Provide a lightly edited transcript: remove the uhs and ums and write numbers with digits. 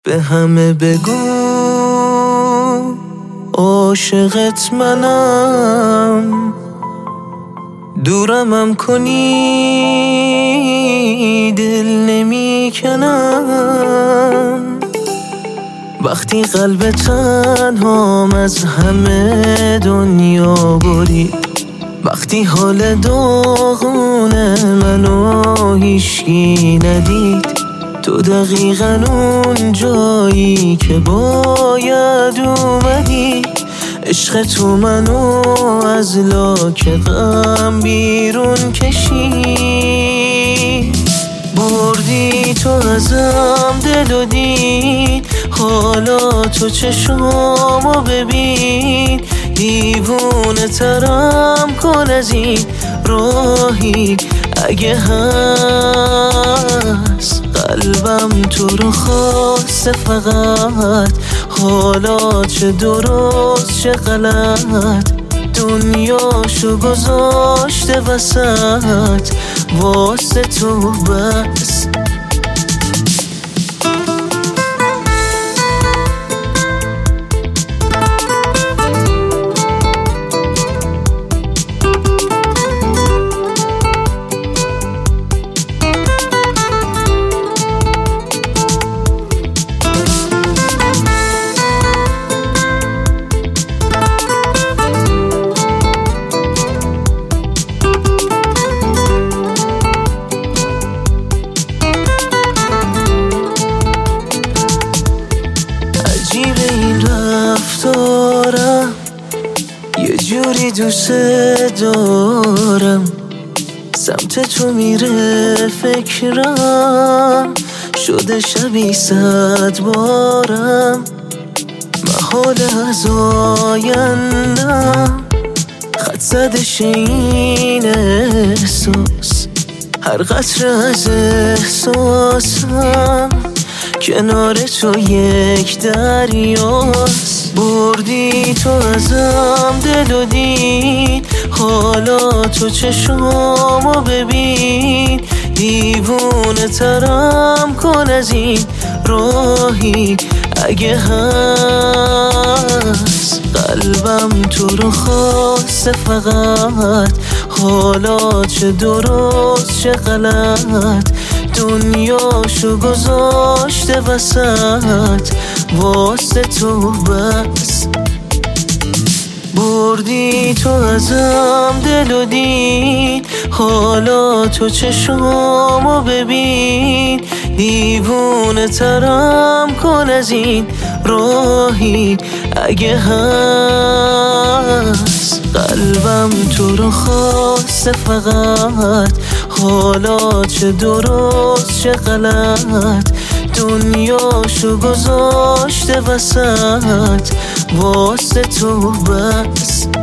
به همه بگو عاشقت منم، دورمم کنی دل نمیکنم. وقتی قلب تنهام از همه دنیا برید، وقتی حال داغون منو هیچکی ندید، تو دقیقاً اون جایی که باید اومدی. عشق تو منو از لاک غم بیرون کشید. بردی تو ازم دل و دید، حالا تو چشمامو ببین. دیوونه ترم کن از این راهی اگه هست. قلبم تو رو خواسته فقط، حالا چه درست چه غلط. دنیاشو گذاشته وسط واسه تو بس. عجیبه این رفتارم، یه جوری دوست دارم. سمت تو میره فکرم، شده شبی 100 بارم. محال از آیندم خط زدش این احساس. هر قطره از احساسم کنار تو یک دریاست. بردی تو ازم دل و دید، حالا تو چشمامو ببین. دیوونه ترم کن از این راهی اگه هست. قلبم تو رو خواسته فقط، حالا چه درست چه غلط. دنیاشو گذاشته وسط واسه تو بس. بردی تو ازم دل و دید، حالا تو چشمامو ببین. دیوونه ترم کن از این راهی اگه هست. قلبم تو رو خواسته فقط، حالا چه درست چه غلط. دنیاشو گذاشته وسط واسه تو بس.